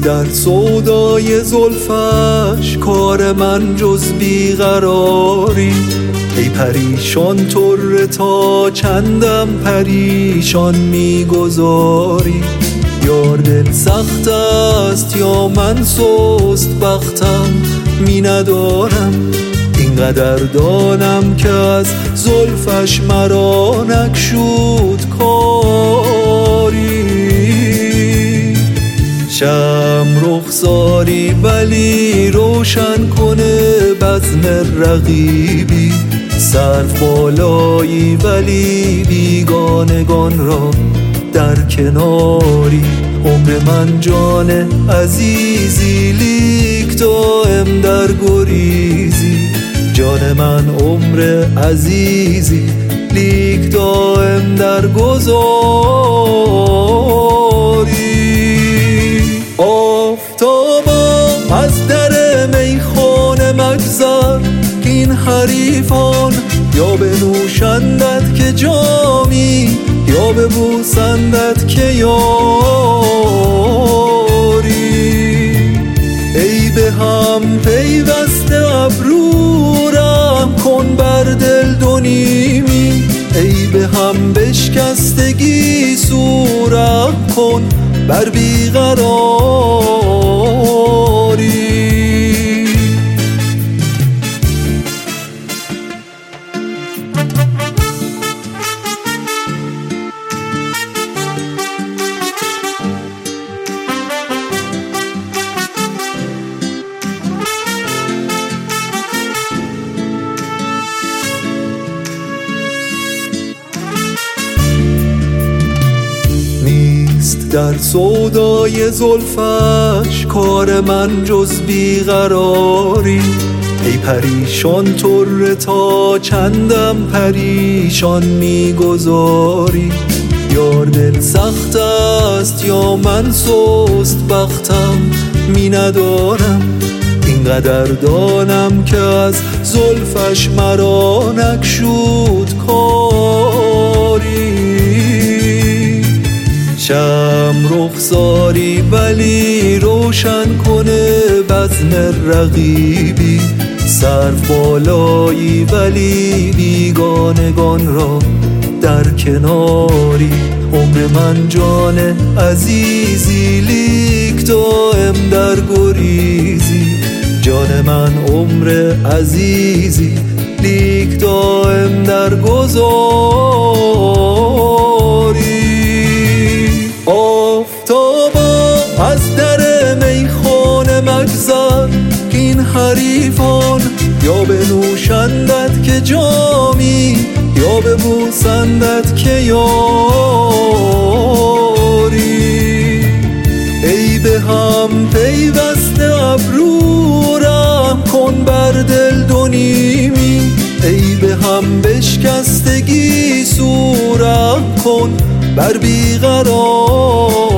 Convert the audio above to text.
در سودای زلفش کار من جز بیقراری. ای پریشان طره تا چندم پریشان میگذاری. یار دل سخت است یا من سست بختم می ندارم. اینقدر دانم که از زلفش مرا نگشود کاری. شم رخساری ولی روشن کنه بزم رقیبی. سرف بالایی ولی بیگانگان را در کناری. عمر من جان عزیزی لیک دائم در گریزی. جان من عمر عزیزی لیک دائم در گذاری. آفتابا از در میخانه مگذر که این حریفان یا بنوشندت که جامی یا ببوسندت که یاری. ای به هم پیوسته ابرو رحم کن بر دل دو نیمی. ای به هم بشکستگی سورم کن بر بیقراری. در سودای زلفش کار من جز بیقراری. ای پریشان طره تا چندم پریشان میگذاری. یار دل سخت است یا من سست بختم می ندارم. اینقدر دانم که از زلفش مرا نگشود کاری. شم رخساری ولی روشن کنه بزم رقیبی. سرف بالایی ولی بیگانگان را در کناری. عمر من جان عزیزی لیک دائم در گریزی. جان من عمر عزیزی لیک دائم در گذاری. آفتابا از در میخانه مگذر که این حریفان یا بنوشندت که جامی یا ببوسندت که یاری. ای به هم پیوسته ابرو رحم کن بر دل دو نیمی. ای به هم بشکستگی سورم کن بر بیقرار.